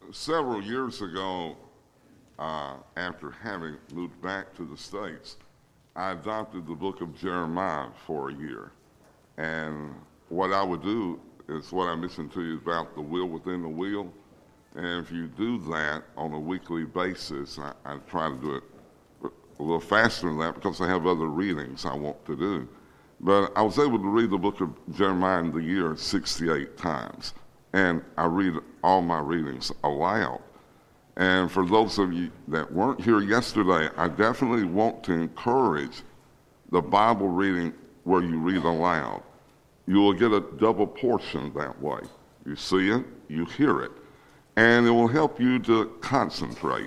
Several years ago, after having moved back to the States, I adopted the book of Jeremiah for a year. And what I would do is what I mentioned to you about the wheel within the wheel. And if you do that on a weekly basis, I try to do it a little faster than that because I have other readings I want to do. But I was able to read the book of Jeremiah in the year 68 times. And I read all my readings aloud. And for those of you that weren't here yesterday, I definitely want to encourage the Bible reading where you read aloud. You will get a double portion that way. You see it, you hear it, and it will help you to concentrate.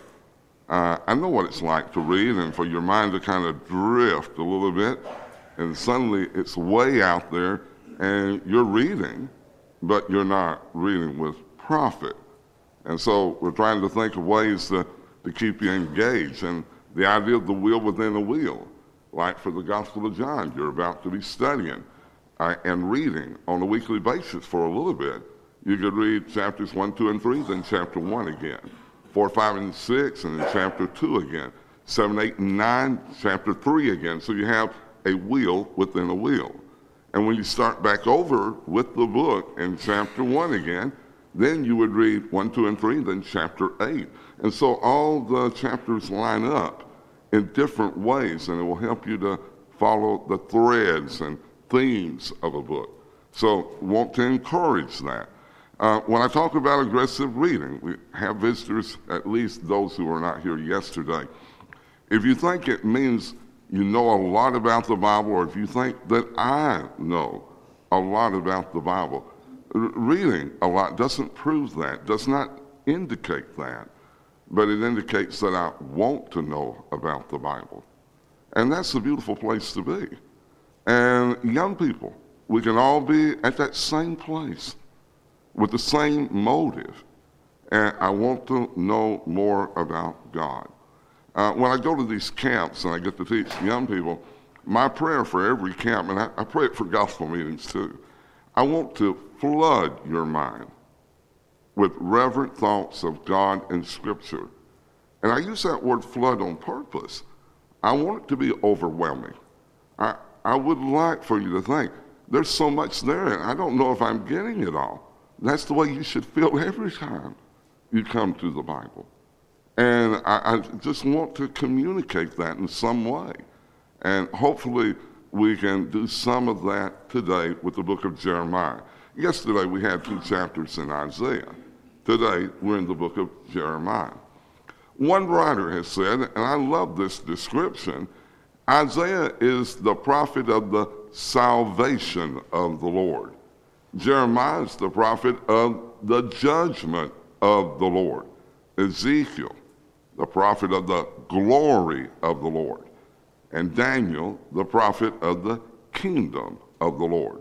I know what it's like to read and for your mind to kind of drift a little bit, and suddenly it's way out there, and you're reading, but you're not reading with profit. And so we're trying to think of ways to keep you engaged. And the idea of the wheel within a wheel, like for the Gospel of John, you're about to be studying and reading on a weekly basis for a little bit. You could read chapters 1, 2, and 3, then chapter 1 again, 4, 5, and 6, and then chapter 2 again, 7, 8, and 9, chapter 3 again. So you have a wheel within a wheel. And when you start back over with the book in chapter 1 again, then you would read 1, 2, and 3, then chapter 8. And so all the chapters line up in different ways, and it will help you to follow the threads and themes of a book. So want to encourage that. When I talk about aggressive reading, we have visitors, at least those who were not here yesterday. If you think it means you know a lot about the Bible, or if you think that I know a lot about the Bible, reading a lot doesn't prove that, does not indicate that, but it indicates that I want to know about the Bible. And that's a beautiful place to be. And young people, we can all be at that same place with the same motive. And I want to know more about God. When I go to these camps and I get to teach young people, my prayer for every camp, and I pray it for gospel meetings too, I want to flood your mind with reverent thoughts of God and Scripture. And I use that word flood on purpose. I want it to be overwhelming. I would like for you to think, there's so much there, and I don't know if I'm getting it all. That's the way you should feel every time you come to the Bible. And I just want to communicate that in some way. And hopefully we can do some of that today with the book of Jeremiah. Yesterday we had 2 chapters in Isaiah. Today we're in the book of Jeremiah. One writer has said, and I love this description, Isaiah is the prophet of the salvation of the Lord. Jeremiah is the prophet of the judgment of the Lord. Ezekiel, the prophet of the glory of the Lord. And Daniel, the prophet of the kingdom of the Lord.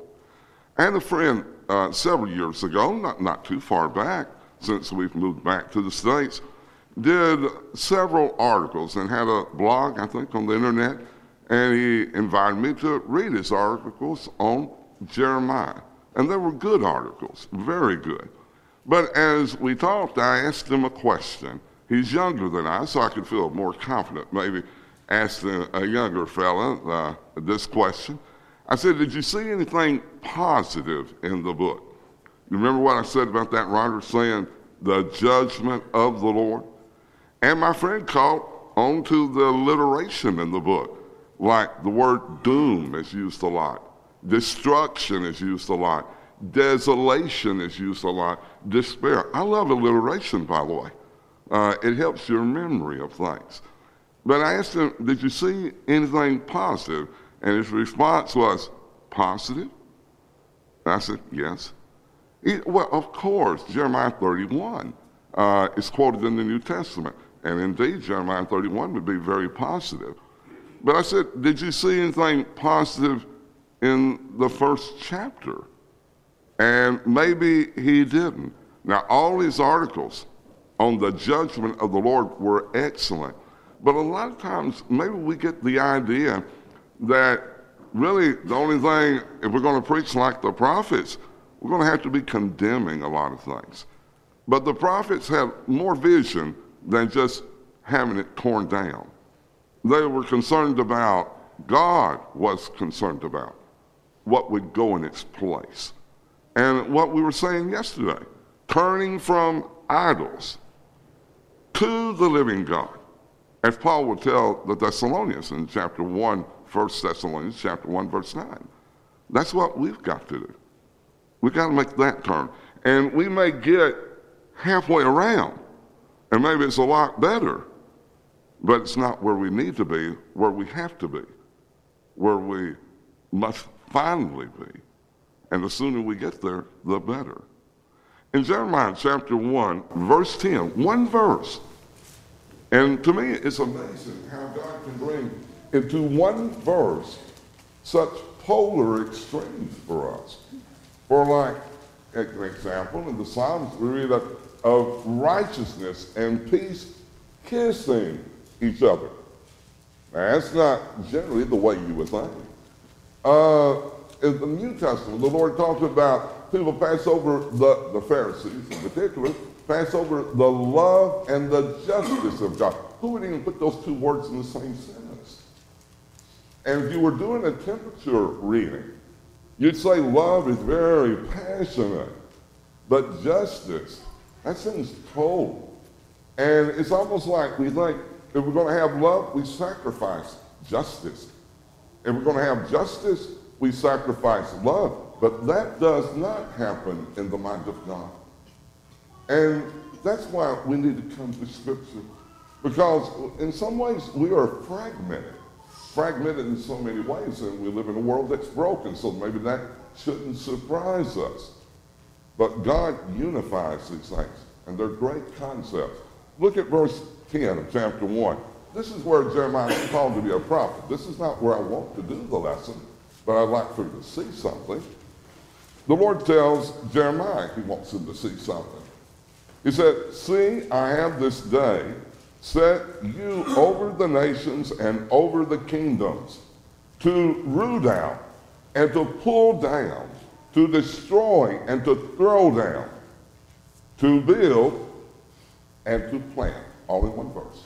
I had a friend several years ago, not too far back, since we've moved back to the States, did several articles and had a blog, I think, on the internet, and he invited me to read his articles on Jeremiah. And they were good articles, very good. But as we talked, I asked him a question. He's younger than I, so I could feel more confident maybe asking a younger fella this question. I said, did you see anything positive in the book? You remember what I said about that writer saying, the judgment of the Lord? And my friend caught on to the alliteration in the book, like the word doom is used a lot, destruction is used a lot, desolation is used a lot, despair. I love alliteration, by the way. It helps your memory of things. But I asked him, did you see anything positive? And his response was, positive? And I said, yes. Well, of course, Jeremiah 31 is quoted in the New Testament. And indeed, Jeremiah 31 would be very positive. But I said, did you see anything positive in the first chapter? And maybe he didn't. Now, all these articles on the judgment of the Lord were excellent. But a lot of times, maybe we get the idea that really the only thing, if we're going to preach like the prophets, we're going to have to be condemning a lot of things. But the prophets had more vision than just having it torn down. They were concerned about, God was concerned about what would go in its place. And what we were saying yesterday, turning from idols to the living God. As Paul would tell the Thessalonians in chapter 1, 1 Thessalonians chapter 1, verse 9. That's what we've got to do. We've got to make that turn. And we may get halfway around, and maybe it's a lot better, but it's not where we need to be, where we have to be, where we must finally be. And the sooner we get there, the better. In Jeremiah chapter 1, verse 10, one verse. And to me, it's amazing how God can bring into one verse such polar extremes for us. For like, an example, in the Psalms, we read of righteousness and peace kissing each other. Now, that's not generally the way you would think. In the New Testament, the Lord talks about people pass over, the Pharisees in particular, pass over the love and the justice of God. Who would even put those two words in the same sentence? And if you were doing a temperature reading, you'd say love is very passionate, but justice, that seems cold. And it's almost like we think if we're going to have love, we sacrifice justice. If we're going to have justice, we sacrifice love. But that does not happen in the mind of God. And that's why we need to come to Scripture. Because in some ways, we are fragmented in so many ways, and we live in a world that's broken, so maybe that shouldn't surprise us. But God unifies these things, and they're great concepts. Look at verse 10 of chapter 1. This is where Jeremiah is called to be a prophet. This is not where I want to do the lesson, but I'd like for you to see something. The Lord tells Jeremiah he wants him to see something. He said, "See, I have this day set you over the nations and over the kingdoms, to root out and to pull down, to destroy and to throw down, to build and to plant." All in one verse.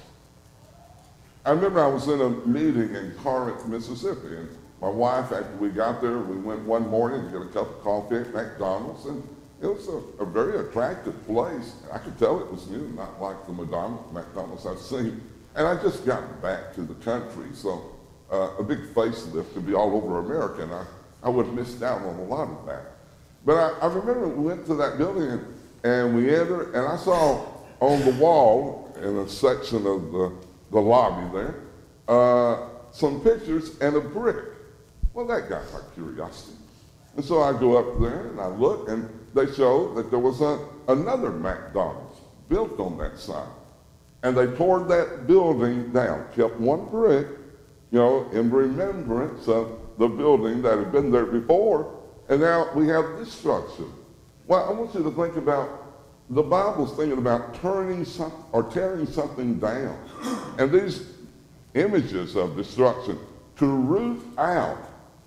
I remember I was in a meeting in Corinth, Mississippi, and my wife, after we got there, we went one morning to get a cup of coffee at McDonald's, and it was a very attractive place. I could tell it was new, not like the McDonald's I've seen. And I just got back to the country, so a big facelift could be all over America, and I would have missed out on a lot of that. But I remember we went to that building, and we entered, and I saw on the wall, in a section of the lobby there, some pictures and a brick. Well, that got my curiosity. And so I go up there and I look, and they show that there was another McDonald's built on that site. And they tore that building down, kept one brick, in remembrance of the building that had been there before, and now we have this structure. Well, I want you to think about, the Bible's thinking about tearing something down. And these images of destruction, to root out,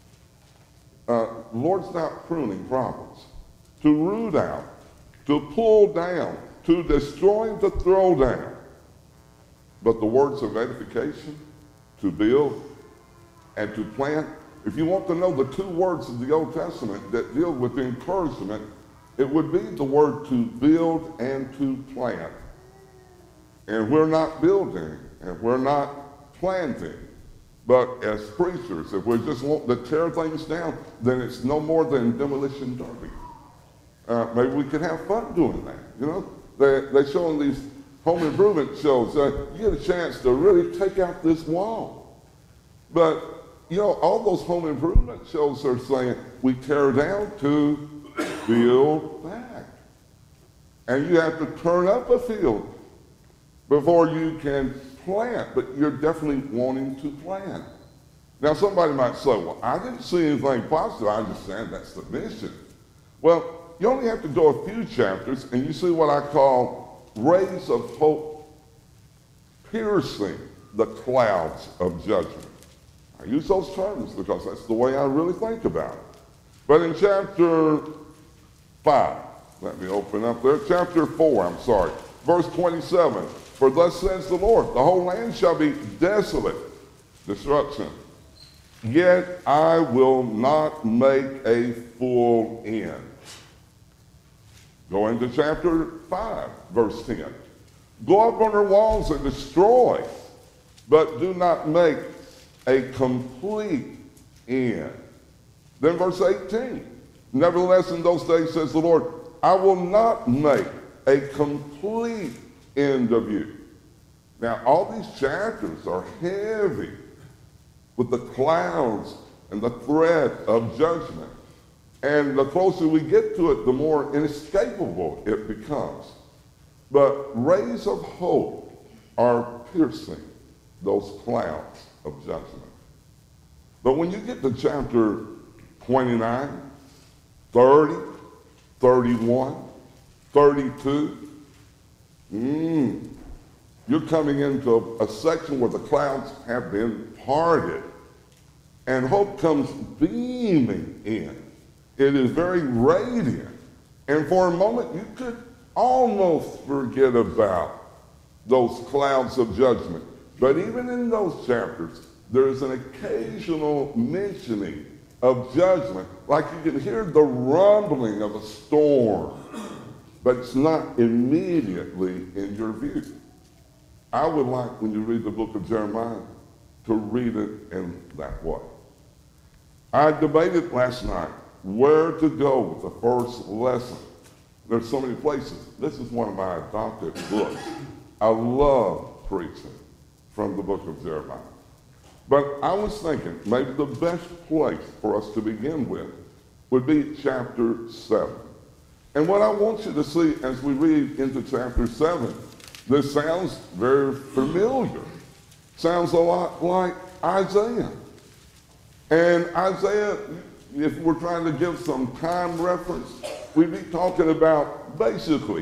Lord's not pruning problems. To root out, to pull down, to destroy, to throw down. But the words of edification, to build, and to plant. If you want to know the two words of the Old Testament that deal with encouragement, it would be the word to build and to plant. And we're not building, and we're not planting. But as preachers, if we just want to tear things down, then it's no more than demolition derby. Maybe we could have fun doing that. They're showing these home improvement shows. You get a chance to really take out this wall. But, all those home improvement shows are saying we tear down to build back. And you have to turn up a field before you can plant, but you're definitely wanting to plant. Now, somebody might say, well, I didn't see anything positive. I understand that's the mission. Well, you only have to go a few chapters, and you see what I call rays of hope piercing the clouds of judgment. I use those terms because that's the way I really think about it. But in chapter 5, Let me open up there. Chapter 4, I'm sorry. Verse 27. For thus says the Lord, the whole land shall be desolate, destruction. Yet I will not make a full end. Go into chapter 5, verse 10. Go up on her walls and destroy, but do not make a complete end. Then verse 18. Nevertheless, in those days, says the Lord, I will not make a complete end of you. Now, all these chapters are heavy with the clouds and the threat of judgment. And the closer we get to it, the more inescapable it becomes. But rays of hope are piercing those clouds of judgment. But when you get to chapter 29, 30, 31, 32, you're coming into a section where the clouds have been parted. And hope comes beaming in. It is very radiant. And for a moment, you could almost forget about those clouds of judgment. But even in those chapters, there is an occasional mentioning of judgment, like you can hear the rumbling of a storm, but it's not immediately in your view. I would like, when you read the book of Jeremiah, to read it in that way. I debated last night where to go with the first lesson. There's so many places. This is one of my adopted books. I love preaching from the book of Jeremiah. But I was thinking maybe the best place for us to begin with would be chapter 7. And what I want you to see as we read into chapter 7, this sounds very familiar. Sounds a lot like Isaiah. And Isaiah, if we're trying to give some time reference, we'd be talking about basically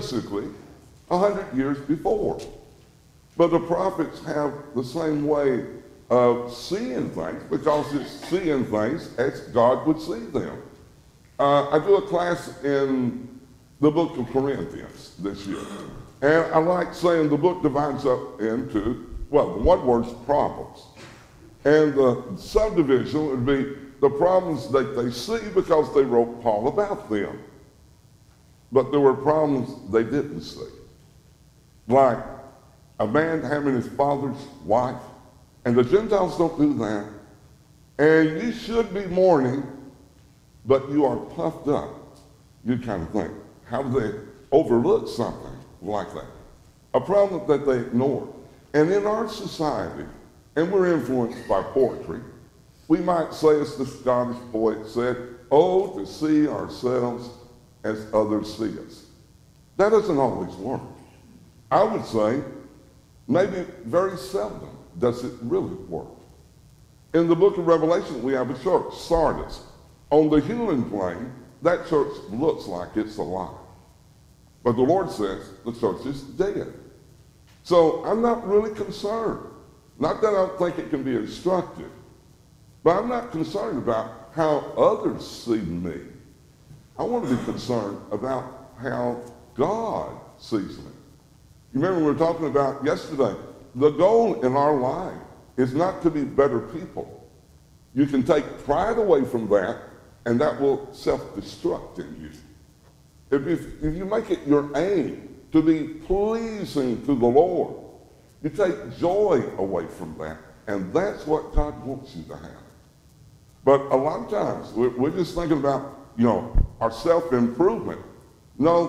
100 years before. But the prophets have the same way of seeing things, because it's seeing things as God would see them. I do a class in the book of Corinthians this year. And I like saying the book divides up into, well, the one word's problems. And the subdivision would be the problems that they see because they wrote Paul about them. But there were problems they didn't see. Like a man having his father's wife, and the Gentiles don't do that. And you should be mourning, but you are puffed up. You kind of think, how do they overlook something like that? A problem that they ignored. And in our society, and we're influenced by poetry, we might say, as the Scottish poet said, oh, to see ourselves as others see us. That doesn't always work. I would say maybe very seldom does it really work. In the book of Revelation, we have a church, Sardis. On the human plane, that church looks like it's alive. But the Lord says the church is dead. So I'm not really concerned. Not that I don't think it can be instructive, but I'm not concerned about how others see me. I want to be concerned about how God sees me. You remember we were talking about yesterday, the goal in our life is not to be better people. You can take pride away from that, and that will self-destruct in you. If you make it your aim to be pleasing to the Lord, you take joy away from that, and that's what God wants you to have. But a lot of times, we're just thinking about, our self-improvement. No,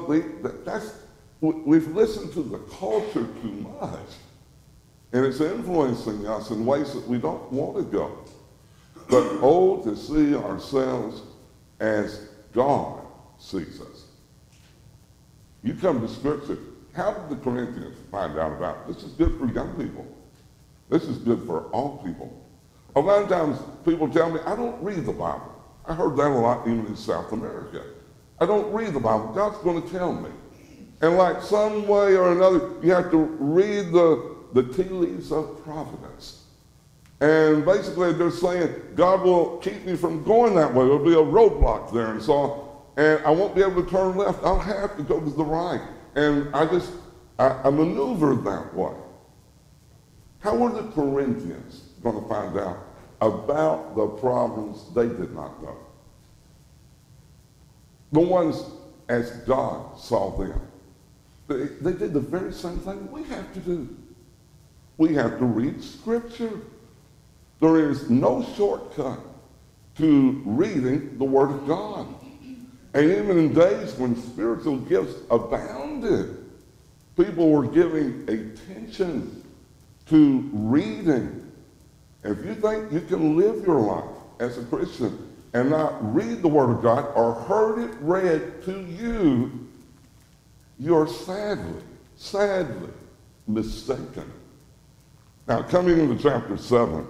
we've listened to the culture too much, and it's influencing us in ways that we don't want to go. But to see ourselves as God sees us. You come to Scripture. How did the Corinthians find out about it? This is good for young people. This is good for all people. A lot of times people tell me, I don't read the Bible. I heard that a lot even in South America. I don't read the Bible. God's going to tell me. And like some way or another, you have to read the tea leaves of providence. And basically they're saying, God will keep me from going that way. There'll be a roadblock there. And so and I won't be able to turn left. I'll have to go to the right. And I maneuver that way. How were the Corinthians going to find out about the problems they did not know? The ones as God saw them. They did the very same thing we have to do. We have to read Scripture. There is no shortcut to reading the Word of God. And even in days when spiritual gifts abounded, people were giving attention to reading. If you think you can live your life as a Christian and not read the Word of God or heard it read to you, you're sadly mistaken. Now, coming into chapter 7,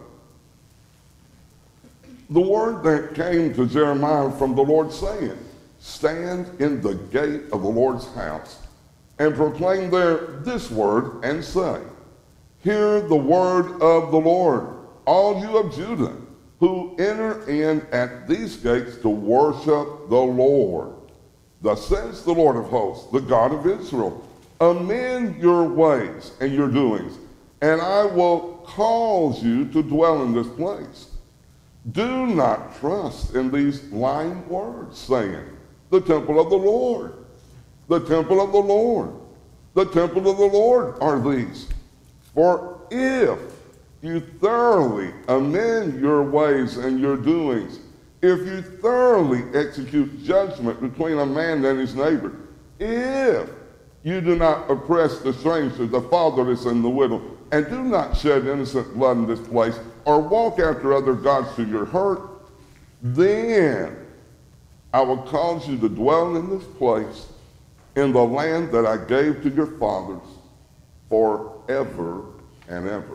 the word that came to Jeremiah from the Lord saying, stand in the gate of the Lord's house and proclaim there this word and say, hear the word of the Lord, all you of Judah, who enter in at these gates to worship the Lord. Thus says the Lord of hosts, the God of Israel, amend your ways and your doings, and I will cause you to dwell in this place. Do not trust in these lying words, saying, the temple of the Lord, the temple of the Lord, the temple of the Lord are these. For if you thoroughly amend your ways and your doings, if you thoroughly execute judgment between a man and his neighbor, if you do not oppress the stranger, the fatherless, and the widow, and do not shed innocent blood in this place, or walk after other gods to your hurt, then I will cause you to dwell in this place, in the land that I gave to your fathers, forever and ever.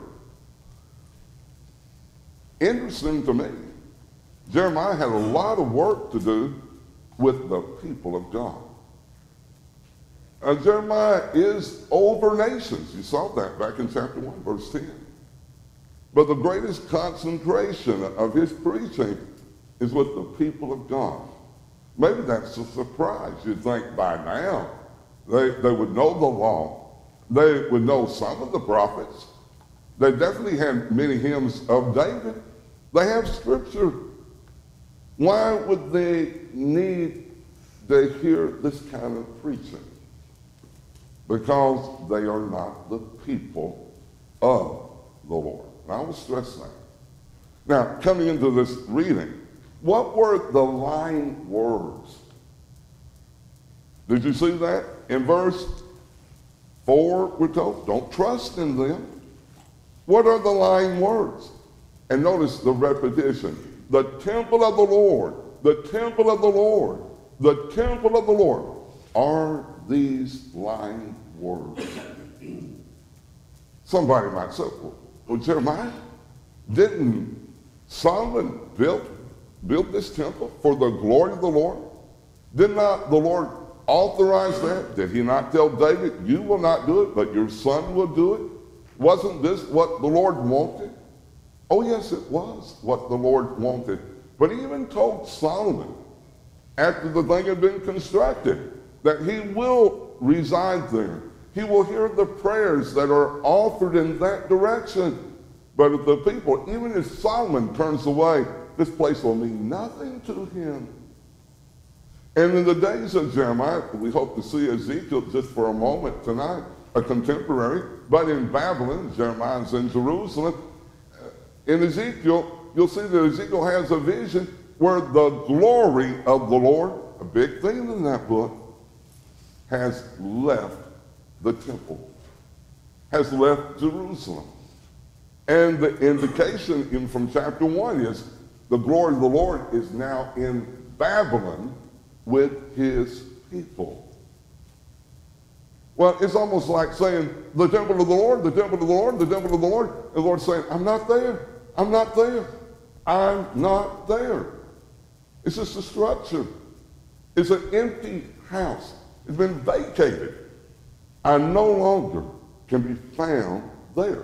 Interesting to me, Jeremiah had a lot of work to do with the people of God. Jeremiah is over nations. You saw that back in chapter 1, verse 10. But the greatest concentration of his preaching is with the people of God. Maybe that's a surprise. You'd think by now they would know the law. They would know some of the prophets. They definitely had many hymns of David. They have Scripture. Why would they need to hear this kind of preaching? Because they are not the people of the Lord. And I will stress that. Now, coming into this reading, what were the lying words? Did you see that? In verse 4, we're told, don't trust in them. What are the lying words? And notice the repetition. The temple of the Lord, the temple of the Lord, the temple of the Lord are these lying words. Somebody might say, well, Jeremiah, didn't Solomon build this temple for the glory of the Lord? Did not the Lord authorize that? Did he not tell David, you will not do it, but your son will do it? Wasn't this what the Lord wanted? Oh, yes, it was what the Lord wanted. But he even told Solomon, after the thing had been constructed, that he will reside there. He will hear the prayers that are offered in that direction. But if the people, even if Solomon turns away, this place will mean nothing to him. And in the days of Jeremiah, we hope to see Ezekiel just for a moment tonight, a contemporary, but in Babylon, Jeremiah's in Jerusalem. In Ezekiel, you'll see that Ezekiel has a vision where the glory of the Lord, a big theme in that book, has left the temple, has left Jerusalem. And the indication from chapter 1 is the glory of the Lord is now in Babylon with his people. Well, it's almost like saying, the temple of the Lord, the temple of the Lord, the temple of the Lord. And the Lord's saying, I'm not there. I'm not there. I'm not there. It's just a structure. It's an empty house. It's been vacated. I no longer can be found there.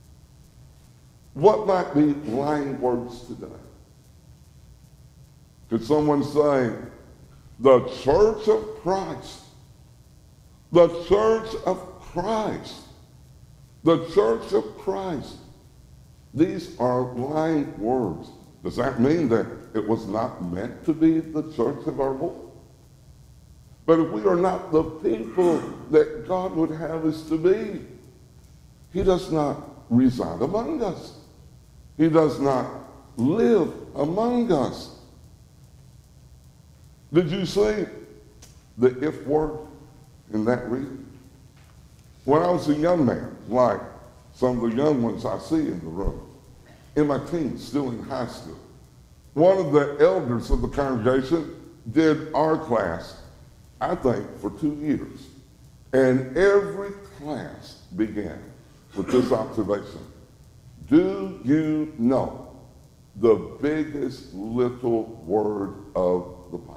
What might be lying words today? Could someone say, the church of Christ, the church of Christ, the church of Christ? These are lying words. Does that mean that it was not meant to be the church of our Lord? But if we are not the people that God would have us to be, he does not reside among us. He does not live among us. Did you see the if word in that reading? When I was a young man, like some of the young ones I see in the room, in my teens, still in high school, one of the elders of the congregation did our class, I think, for 2 years. And every class began with this observation. Do you know the biggest little word of the Bible?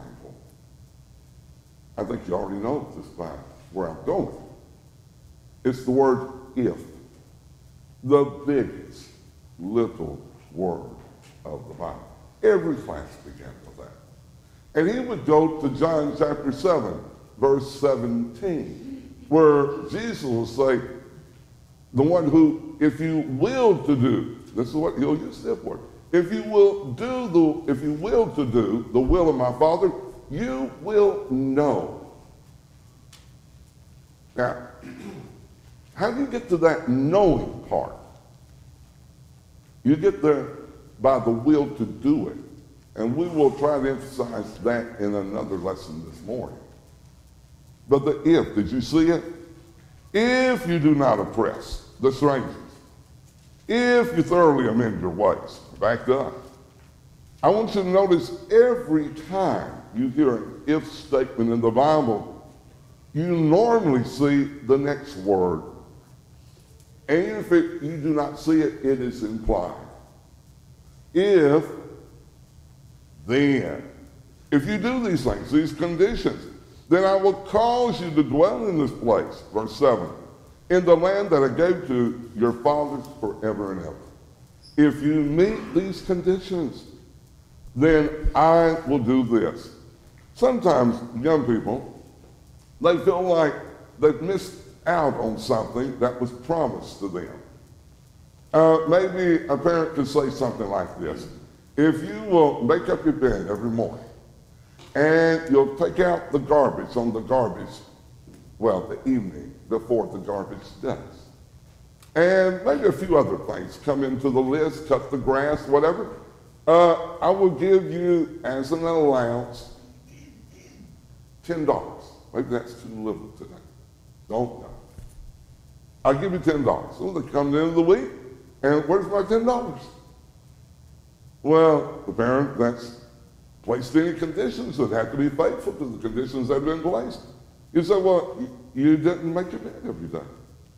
I think you already know this by where I'm going. It's the word if. The biggest little word of the Bible. Every class began with that. And he would go to John chapter 7, verse 17, where Jesus will say, the one who, if you will to do, this is what he'll use the word. If you will to do the will of my Father, you will know. Now, how do you get to that knowing part? You get there by the will to do it. And we will try to emphasize that in another lesson this morning. But the if, did you see it? If you do not oppress the strangers, if you thoroughly amend your ways, back up. I want you to notice every time you hear an if statement in the Bible, you normally see the next word. And even if you do not see it, it is implied. If, then, if you do these things, these conditions, then I will cause you to dwell in this place, verse 7, in the land that I gave to your fathers forever and ever. If you meet these conditions, then I will do this. Sometimes young people, they feel like they've missed out on something that was promised to them. Maybe a parent could say something like this. If you will make up your bed every morning and you'll take out the garbage on the garbage, well, the evening before the garbage does. And maybe a few other things come into the list, cut the grass, whatever. I will give you as an allowance $10. Maybe that's too little today. Don't know. I'll give you $10. So they come to the end of the week, and where's my $10? Well, the parent that's placed any conditions that have to be faithful to the conditions that have been placed. You say, well, you didn't make your bed every day.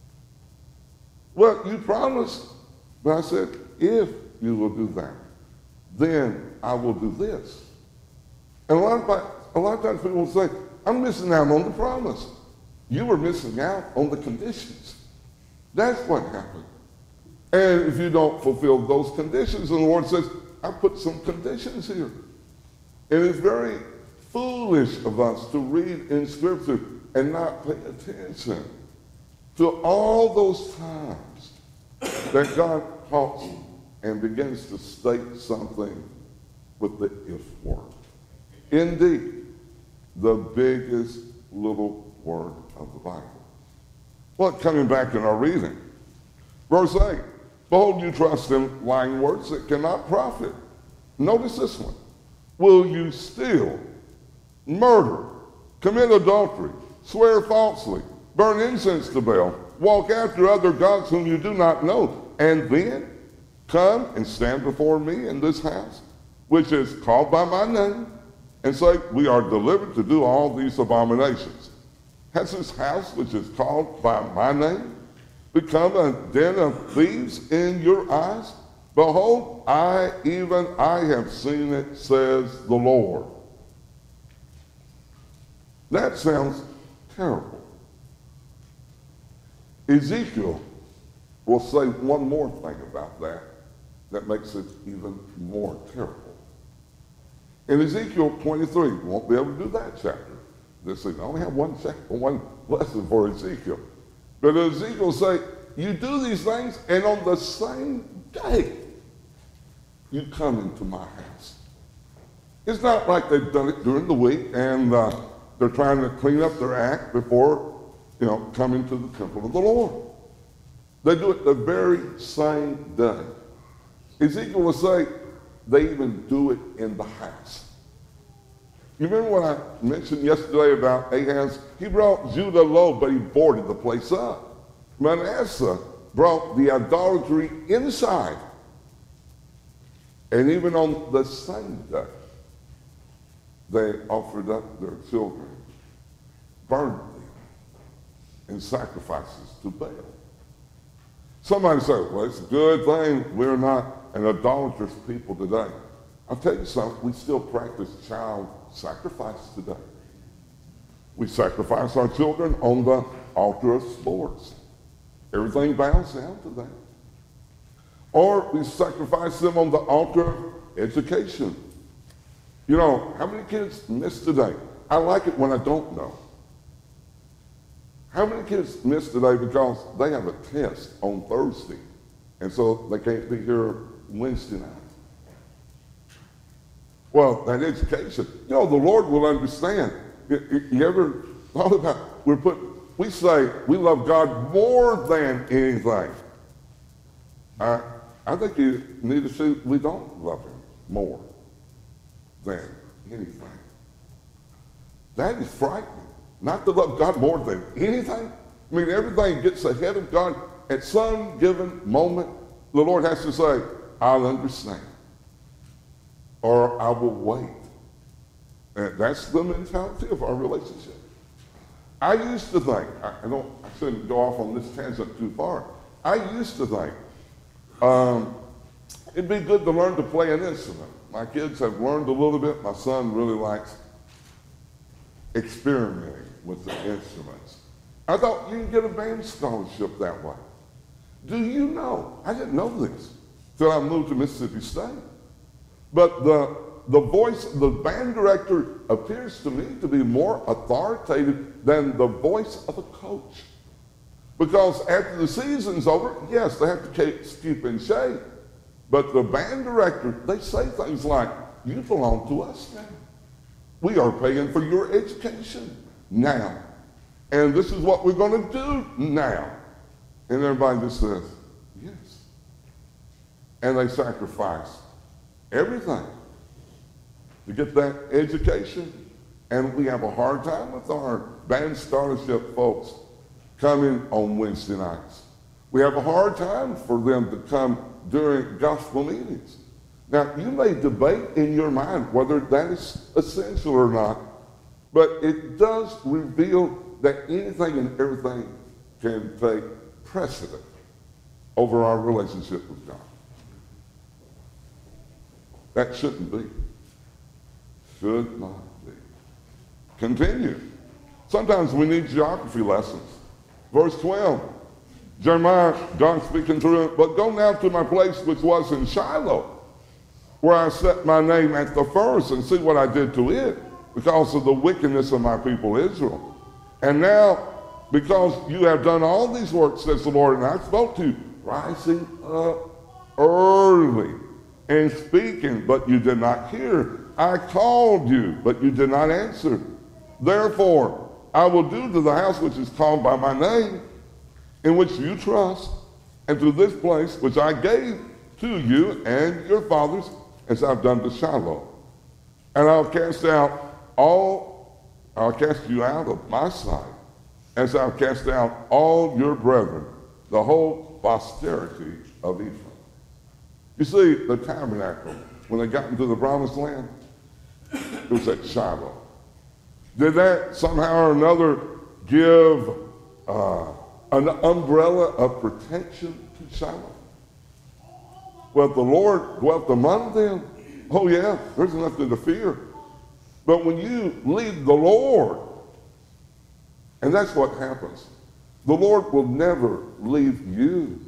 Well, you promised, but I said, if you will do that, then I will do this. And a lot of times people will say, I'm missing out on the promise. You were missing out on the conditions. That's what happened. And if you don't fulfill those conditions, and the Lord says, I put some conditions here. And it's very foolish of us to read in Scripture and not pay attention to all those times that God talks and begins to state something with the if word. Indeed, the biggest little word of the Bible. Well, coming back in our reading, verse 8, behold, you trust in lying words that cannot profit. Notice this one. Will you steal, murder, commit adultery, swear falsely, burn incense to Baal, walk after other gods whom you do not know, and then come and stand before me in this house, which is called by my name, and say, we are delivered to do all these abominations? Has this house, which is called by my name, become a den of thieves in your eyes? Behold, I have seen it, says the Lord. That sounds terrible. Ezekiel will say one more thing about that makes it even more terrible. In Ezekiel 23, we won't be able to do that chapter. This thing, I only have one lesson for Ezekiel. But Ezekiel say, you do these things, and on the same day, you come into my house. It's not like they've done it during the week, and they're trying to clean up their act before, coming to the temple of the Lord. They do it the very same day. Ezekiel will say, they even do it in the house. You remember what I mentioned yesterday about Ahaz? He brought Judah low, but he boarded the place up. Manasseh brought the idolatry inside. And even on the same day, they offered up their children, burned them in sacrifices to Baal. Somebody said, well, it's a good thing we're not an idolatrous people today. I'll tell you something, we still practice child sacrifice today. We sacrifice our children on the altar of sports. Everything bows down to that. Or we sacrifice them on the altar of education. How many kids miss today? I like it when I don't know. How many kids miss today because they have a test on Thursday, and so they can't be here Wednesday night? Well, that education, the Lord will understand. You ever thought about, we say we love God more than anything. I think you need to see we don't love him more than anything. That is frightening. Not to love God more than anything. I mean, everything gets ahead of God. At some given moment, the Lord has to say, I'll understand. Or I will wait. And that's the mentality of our relationship. I used to think, I shouldn't go off on this tangent too far. I used to think it'd be good to learn to play an instrument. My kids have learned a little bit. My son really likes experimenting with the instruments. I thought you can get a band scholarship that way. Do you know? I didn't know this till I moved to Mississippi State. But the voice of the band director appears to me to be more authoritative than the voice of a coach. Because after the season's over, yes, they have to keep in shape. But the band director, they say things like, you belong to us now. We are paying for your education now. And this is what we're going to do now. And everybody just says, yes. And they sacrifice everything to get that education. And we have a hard time with our band scholarship folks coming on Wednesday nights. We have a hard time for them to come during gospel meetings. Now, you may debate in your mind whether that is essential or not, but it does reveal that anything and everything can take precedent over our relationship with God. That shouldn't be. Should not be. Continue. Sometimes we need geography lessons. Verse 12, Jeremiah, God speaking through him, but go now to my place which was in Shiloh, where I set my name at the first, and see what I did to it because of the wickedness of my people Israel. And now, because you have done all these works, says the Lord, and I spoke to you, rising up early and speaking, but you did not hear. I called you, but you did not answer. Therefore, I will do to the house which is called by my name, in which you trust, and to this place which I gave to you and your fathers, as I've done to Shiloh. And I'll cast you out of my sight, as I've cast out all your brethren, the whole posterity of Ephraim. You see, the tabernacle, when they got into the promised land, it was at Shiloh. Did that somehow or another give an umbrella of protection to Shiloh? Well, the Lord dwelt among them. Oh yeah, there's nothing to fear. But when you leave the Lord, and that's what happens, the Lord will never leave you.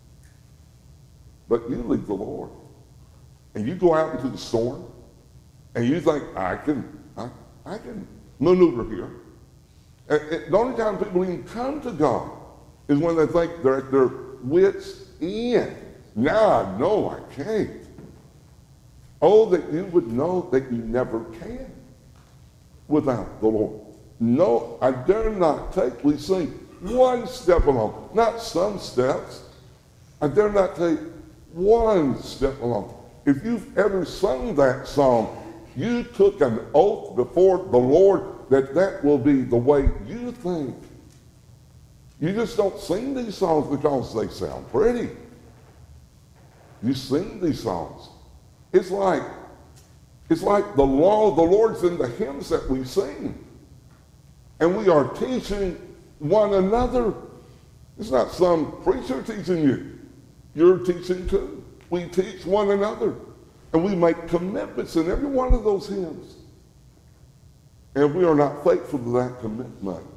But you leave the Lord, and you go out into the storm, And you think, I can maneuver here. And the only time people even come to God is when they think they're at their wits' end. Now I know I can't. Oh, that you would know that you never can without the Lord. No, I dare not take, we sing, one step alone, not some steps. I dare not take one step alone. If you've ever sung that song, you took an oath before the Lord that that will be the way you think. You just don't sing these songs because they sound pretty. You sing these songs. It's like the law of the Lord's in the hymns that we sing. And we are teaching one another. It's not some preacher teaching you. You're teaching too. We teach one another. And we make commitments in every one of those hymns. And if we are not faithful to that commitment,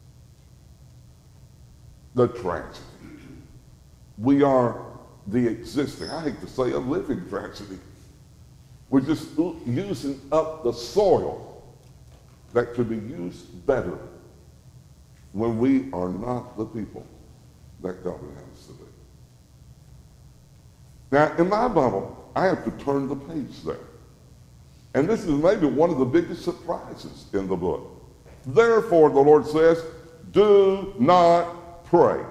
the tragedy. We are the existing, I hate to say a living tragedy. We're just using up the soil that could be used better when we are not the people that God would have us to be. Now, in my Bible, I have to turn the page there. And this is maybe one of the biggest surprises in the book. Therefore, the Lord says, do not pray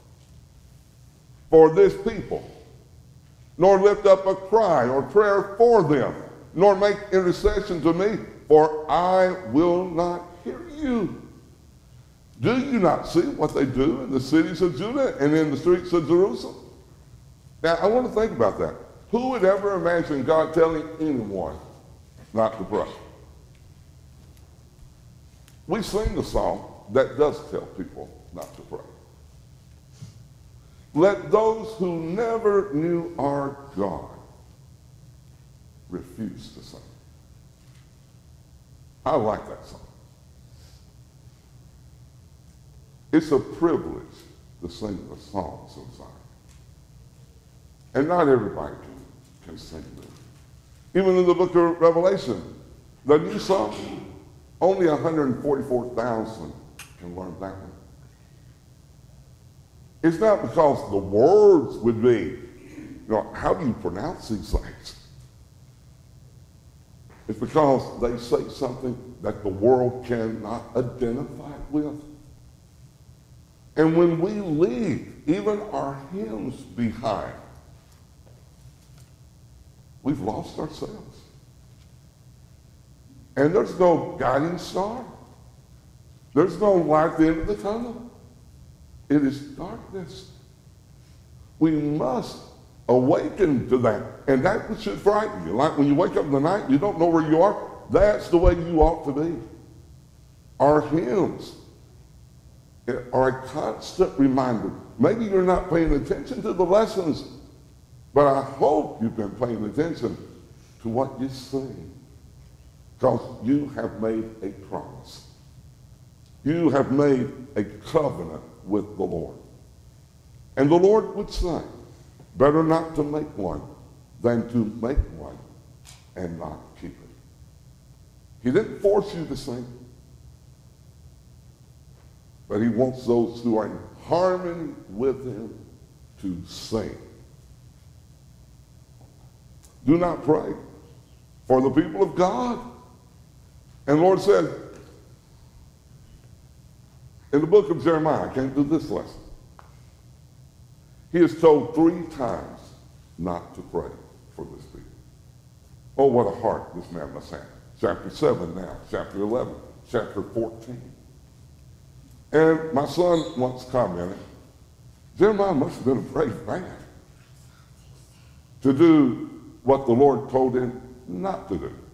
for this people, nor lift up a cry or prayer for them, nor make intercession to me, for I will not hear you. Do you not see what they do in the cities of Judah and in the streets of Jerusalem? Now, I want to think about that. Who would ever imagine God telling anyone not to pray? We sing the song that does tell people not to pray. Let those who never knew our God refuse to sing. I like that song. It's a privilege to sing the songs of Zion. And not everybody can sing them. Even in the book of Revelation, the new song, only 144,000 can learn that one. It's not because the words would be, how do you pronounce these things? It's because they say something that the world cannot identify with. And when we leave even our hymns behind, we've lost ourselves. And there's no guiding star. There's no light at the end of the tunnel. It is darkness. We must awaken to that. And that should frighten you. Like when you wake up in the night, you don't know where you are. That's the way you ought to be. Our hymns are a constant reminder. Maybe you're not paying attention to the lessons, but I hope you've been paying attention to what you sing, because you have made a promise. You have made a covenant with the Lord. And the Lord would say, better not to make one than to make one and not keep it. He didn't force you to sing, but he wants those who are in harmony with him to sing. Do not pray for the people of God. And the Lord said, in the book of Jeremiah, I can't do this lesson. He is told 3 times not to pray for this people. Oh, what a heart this man must have. Chapter 7 now, chapter 11, chapter 14. And my son once commented, Jeremiah must have been a brave man to do what the Lord told him not to do.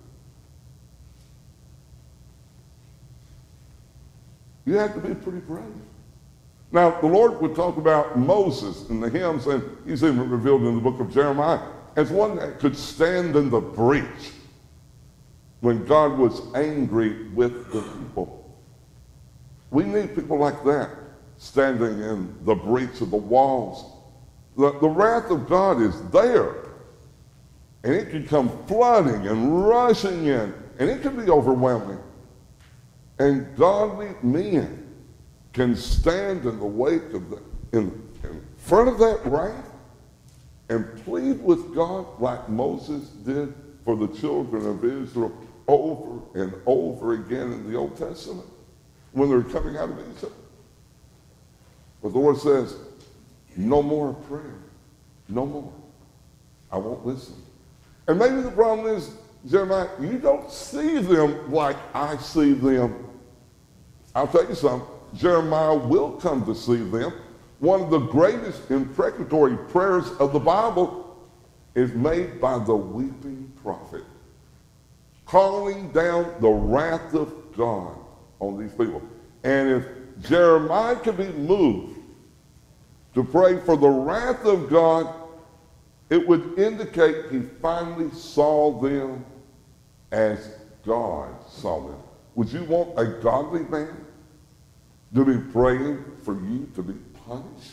You have to be pretty brave. Now, the Lord would talk about Moses in the hymns, and he's even revealed in the book of Jeremiah, as one that could stand in the breach when God was angry with the people. We need people like that standing in the breach of the walls. The wrath of God is there. And it can come flooding and rushing in, and it can be overwhelming. And godly men can stand in the wake of in front of that wrath and plead with God like Moses did for the children of Israel over and over again in the Old Testament when they're coming out of Egypt. But the Lord says, no more prayer. No more. I won't listen. And maybe the problem is, Jeremiah, you don't see them like I see them. I'll tell you something. Jeremiah will come to see them. One of the greatest imprecatory prayers of the Bible is made by the weeping prophet, calling down the wrath of God on these people. And if Jeremiah could be moved to pray for the wrath of God, it would indicate he finally saw them as God saw them. Would you want a godly man to be praying for you to be punished?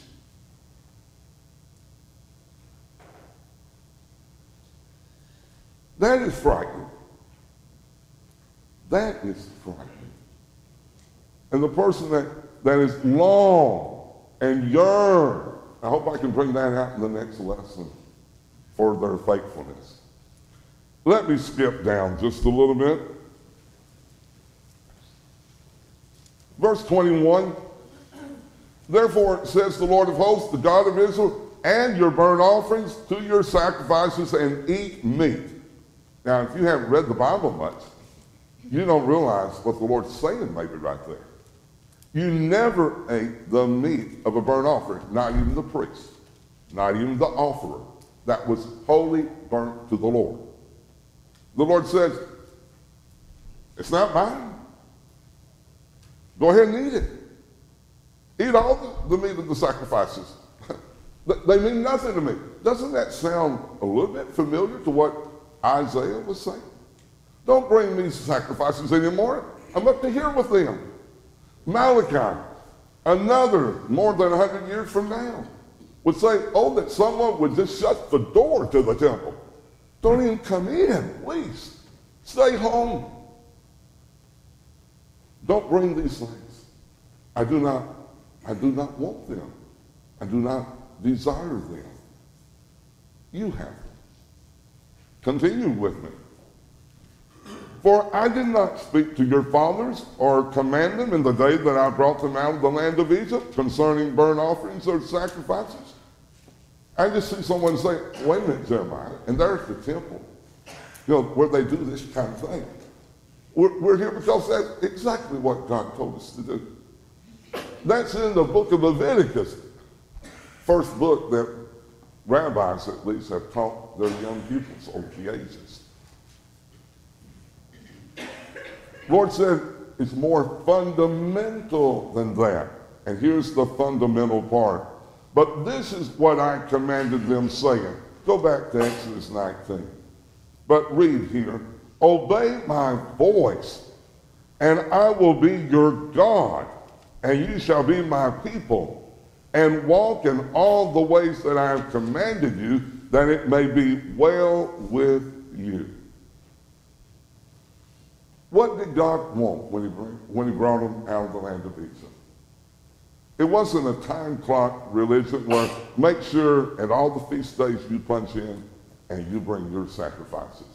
That is frightening. That is frightening. And the person that is long and yearn, I hope I can bring that out in the next lesson, for their faithfulness. Let me skip down just a little bit. Verse 21, therefore says the Lord of hosts, the God of Israel, and your burnt offerings to your sacrifices, and eat meat. Now, if you haven't read the Bible much, you don't realize what the Lord's saying maybe right there. You never ate the meat of a burnt offering, not even the priest, not even the offerer. That was wholly burnt to the Lord. The Lord says, it's not mine. Go ahead and eat it. Eat all the meat of the sacrifices. They mean nothing to me. Doesn't that sound a little bit familiar to what Isaiah was saying? Don't bring me sacrifices anymore. I'm up to here with them. Malachi, another more than 100 years from now, would say, oh, that someone would just shut the door to the temple. Don't even come in, please. Stay home. Don't bring these things. I do not want them. I do not desire them. You have them. Continue with me. For I did not speak to your fathers or command them in the day that I brought them out of the land of Egypt concerning burnt offerings or sacrifices. I just see someone say, wait a minute, Jeremiah, and there's the temple, where they do this kind of thing. We're here because that's exactly what God told us to do. That's in the book of Leviticus, first book that rabbis at least have taught their young pupils over the ages. Lord said it's more fundamental than that. And here's the fundamental part. But this is what I commanded them, saying. Go back to Exodus 19. But read here. Obey my voice, and I will be your God, and you shall be my people, and walk in all the ways that I have commanded you, that it may be well with you. What did God want when he brought them out of the land of Egypt? It wasn't a time clock religion where make sure at all the feast days you punch in and you bring your sacrifices.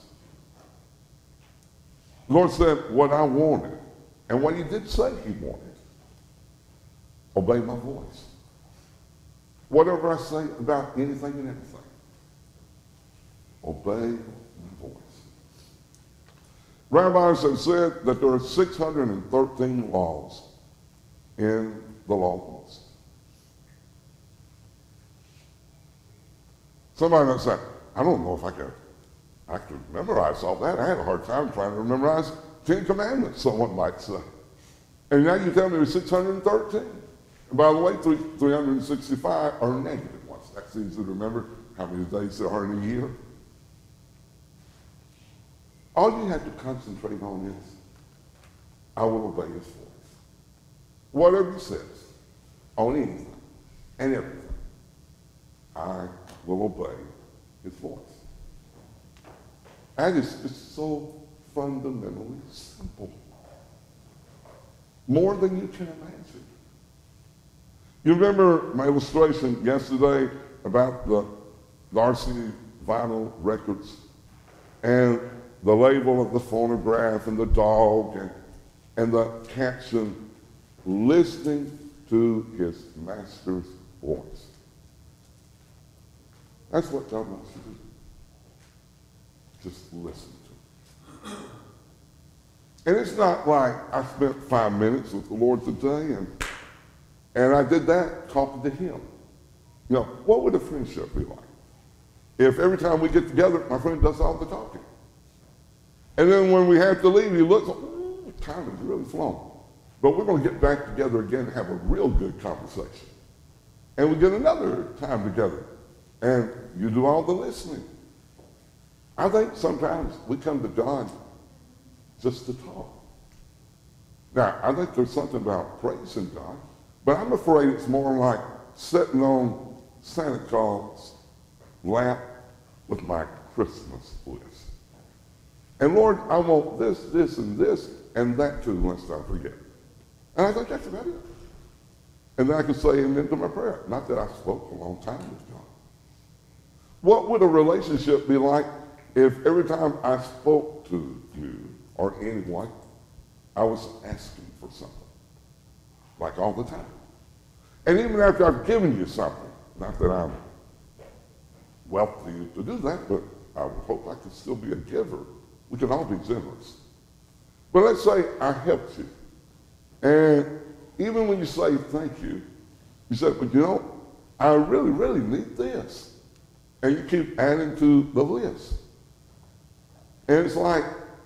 The Lord said what I wanted and what he did say he wanted. Obey my voice. Whatever I say about anything and everything, obey my voice. Rabbis have said that there are 613 laws in the law of Moses. Somebody might say, I don't know if I could memorize all that. I had a hard time trying to memorize 10 commandments, someone might say. And now you tell me there's 613. And by the way, 365 are negative ones. That's easy to remember how many days there are in a year. All you have to concentrate on is, I will obey his voice. Whatever he says, on anything and everything, I will obey his voice. And it's so fundamentally simple. More than you can imagine. You remember my illustration yesterday about the Darcy vinyl records and the label of the phonograph and the dog and the caption, listening to his master's voice. That's what God wants to do. Just listen to him. And it's not like I spent 5 minutes with the Lord today and I did that talking to him. You know, what would a friendship be like? If every time we get together, my friend does all the talking. And then when we have to leave, he looks, oh, time has really flown. But we're going to get back together again and have a real good conversation. And we get another time together. And you do all the listening. I think sometimes we come to God just to talk. Now, I think there's something about praising God, but I'm afraid it's more like sitting on Santa Claus' lap with my Christmas list. And Lord, I want this, this, and that too, lest I forget. And I think that's about it. And then I can say amen to my prayer. Not that I spoke a long time with God. What would a relationship be like if every time I spoke to you or anyone, I was asking for something? Like all the time. And even after I've given you something, not that I'm wealthy to do that, but I would hope I could still be a giver. We can all be generous. But let's say I helped you. And even when you say thank you, you say, but you know, I really, really need this. And you keep adding to the list. And it's like,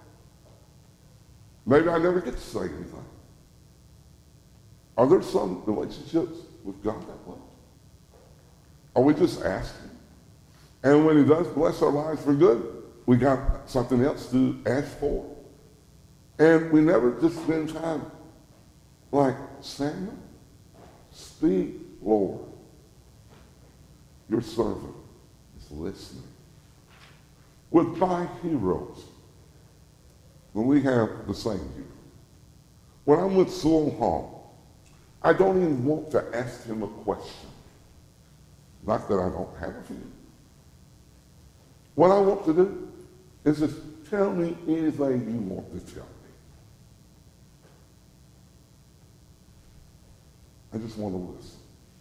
maybe I never get to say anything. Are there some relationships with God that way? Are we just asking? And when he does bless our lives for good, we got something else to ask for. And we never just spend time like, Samuel, speak, Lord. Your servant is listening. With my heroes, when we have the same hero. When I'm with Sewell Hall, I don't even want to ask him a question. Not that I don't have a few. What I want to do is just tell me anything you want to tell me. I just want to listen.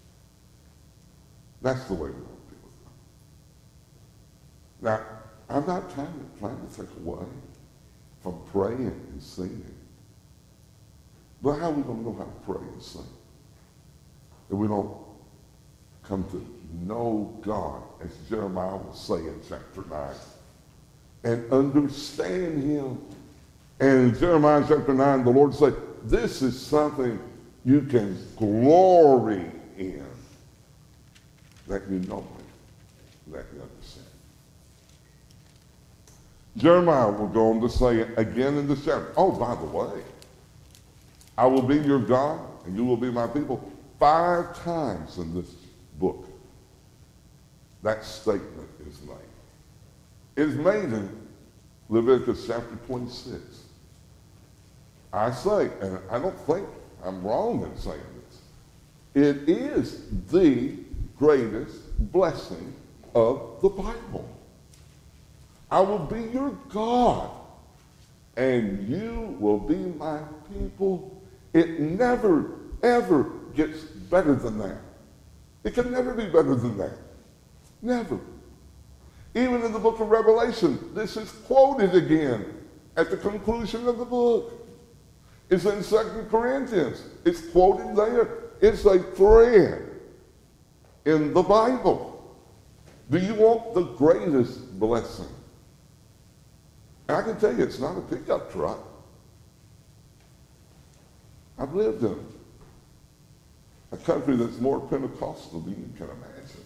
That's the way we want to be with God. Now, I'm not trying to take away from praying and singing. But how are we going to know how to pray and sing if we don't come to know God, as Jeremiah will say in chapter 9, and understand him? And in Jeremiah chapter 9, the Lord said, this is something you can glory in, that you know him, that you understand. Jeremiah will go on to say it again in this chapter. Oh, by the way, I will be your God, and you will be my people. 5 times in this book, that statement is made. It is made in Leviticus chapter 26. I say, and I don't think I'm wrong in saying this, it is the greatest blessing of the Bible. I will be your God, and you will be my people. It never, ever gets better than that. It can never be better than that. Never. Even in the book of Revelation, this is quoted again at the conclusion of the book. It's in 2 Corinthians. It's quoted there. It's a thread in the Bible. Do you want the greatest blessing? And I can tell you, it's not a pickup truck. I've lived in a country that's more Pentecostal than you can imagine.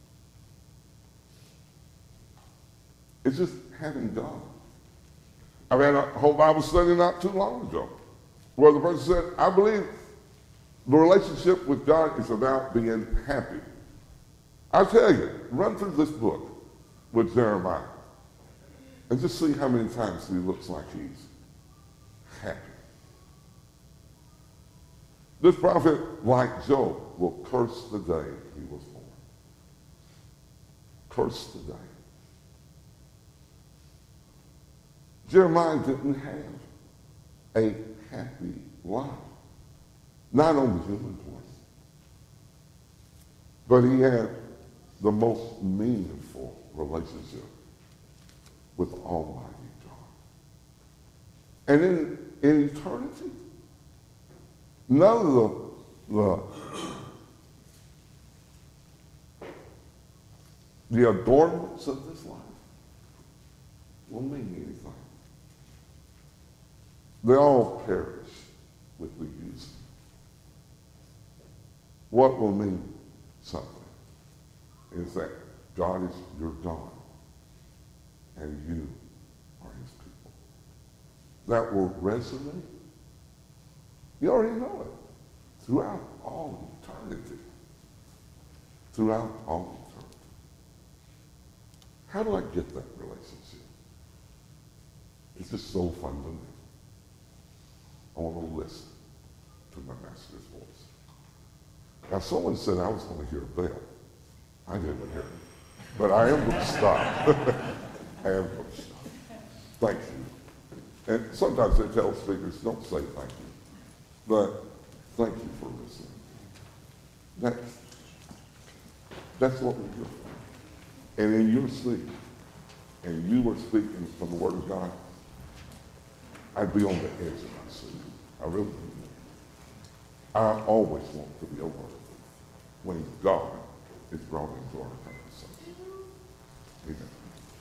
It's just having God. I had a whole Bible study not too long ago where the person said, I believe the relationship with God is about being happy. I'll tell you, run through this book with Jeremiah. And just see how many times he looks like he's happy. This prophet, like Job, will curse the day he was born. Curse the day. Jeremiah didn't have a happy life. Not on the human plane. But he had the most meaningful relationship with Almighty God. And in eternity, none of the adornments of this life will mean anything. They all perish with the use. What will mean something is that God is your God and you are his people. That will resonate. You already know it. Throughout all eternity. Throughout all eternity. How do I get that relationship? It's just so fundamental. I want to listen to my master's voice. Now, someone said I was going to hear a bell. I didn't hear it. But I am going to stop. I am going to stop. Thank you. And sometimes they tell speakers, don't say thank you. But thank you for listening. That's what we do. And in your sleep, and you were speaking from the Word of God, I'd be on the edge of my seat. I really do. I always want to be a word when God is brought into our conversation. Amen.